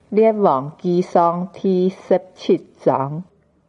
列王紀上第17章。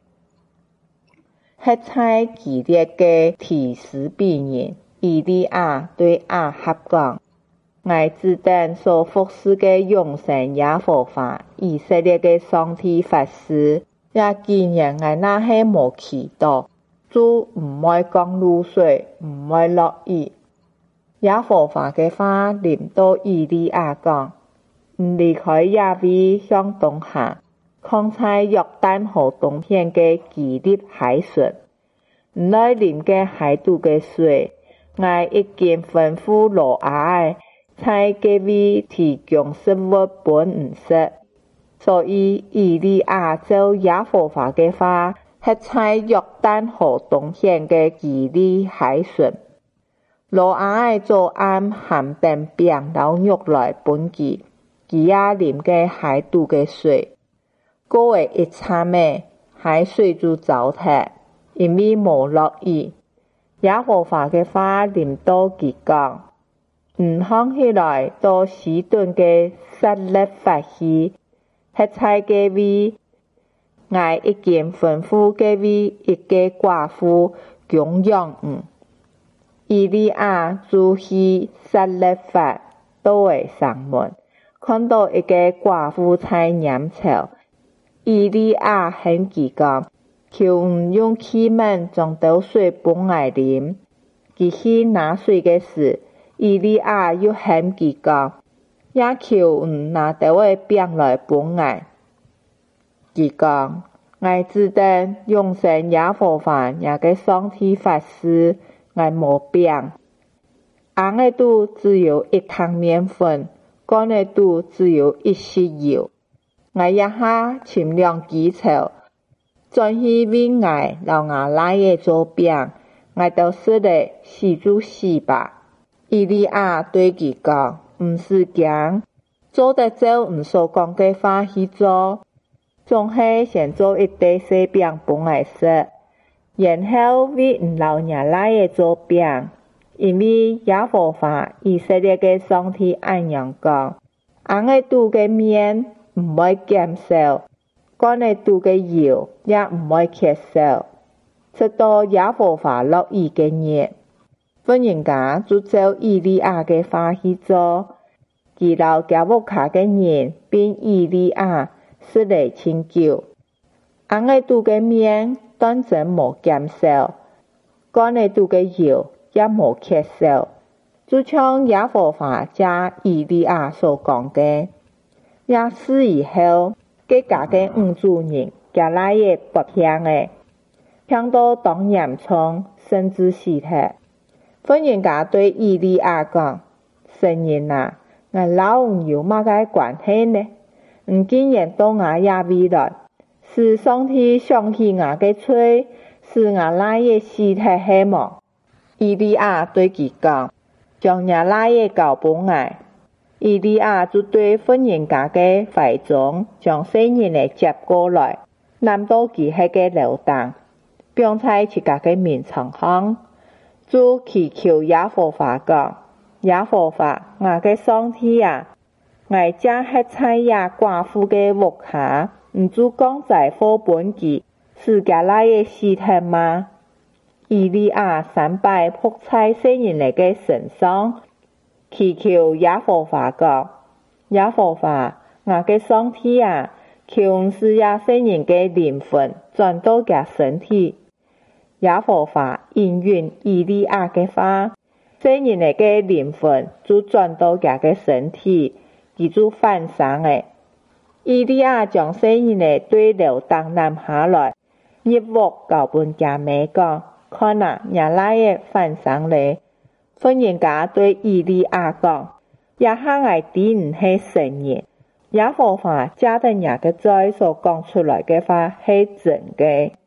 喺在以列嘅提斯比人以利亞對亞哈講：我只等所服侍嘅永生耶和華以色列嘅上帝發誓，也既然我那係無祈禱，主唔會降露水，唔會落雨。耶和華嘅話臨到以利亞講：唔離開耶位向東下，看在約旦河東邊嘅基利海順，唔來臨嘅海肚嘅水，我已經吩咐羅亞愛在嗰位提供食物本唔食。所以以利亞照耶和華嘅話，喺在約旦河東邊嘅基利海順。羅亞愛做暗鹹定餅老肉來本佢也啉嘅海肚嘅水，過月一餐咩，海水就糟蹋，因為無落雨。耶和華嘅話臨到佢講：唔放起來到西頓嘅撒勒法去，喺在嗰位，我已經吩咐嗰位一個寡婦供養以利亞就去撒勒法，到位上門，看到一個寡婦在飲茶，以利亞向佢講：求你用器皿將倒水本我啉。佢去拿水嘅時，以利亞又向佢講：也求你拿倒個餅來本我。佢講：我只等永生耶和華也嘅上帝發誓，我無餅，紅的肚只有一湯麵粉，乾的肚只有一匙油。我一下摻兩枝草，轉去為我老我奶爺做餅，我就說了，死就死吧。以利亞對佢講：唔使驚，做得照你所講嘅話去做，總係先做一塊細餅本我食，然後為你老爺奶爺做餅，因為耶和華以色列嘅上帝按樣講：紅的肚嘅麵唔會減少，乾的肚嘅油也唔會缺少，直到耶和華落雨嘅日。婦人家就照以利亞嘅話去做，佢老加木卡嘅人並以利亞說了清久，紅的肚嘅麵當真無減少，乾的肚嘅油也無缺少，就像耶和華藉以利亞所講嘅。也是以後，佢家嘅五主人加拉嘅不聽嘅，聽到當嚴重，甚至死掉。婦人家對以利亞講：神人啊，我老唔有乜嘅關係呢？你竟然到我耶位來，是上帝想起我嘅罪，是我奶爺死掉係麼？以利亞對佢講：將我奶爺交俾我。以利亞就對婦人家嘅懷中將聖人嚟接過來，攬到佢喺個樓當，並在自家嘅面床上，就祈求耶和華講：耶和華，我嘅上帝啊，我家喺在呀寡婦嘅屋下，唔就講在禍本佢，是加拉嘅死體嗎？以利亞3拜仆在聖人嚟嘅身上，祈求耶和華講：耶和華，我嘅上帝啊，求你使呀聖人嘅靈魂轉到佢身體。耶和華應允以利亞嘅話，聖人嚟嘅靈魂就轉到佢嘅身體，佢就翻生嘅。以利亞將聖人嚟對樓當攬下來，入屋交本家妹講：看啊，我奶爺翻生咧。婦人家對以利亞講：也下我知唔係神人，耶和華藉着人嘅嘴所講出來嘅話係真嘅。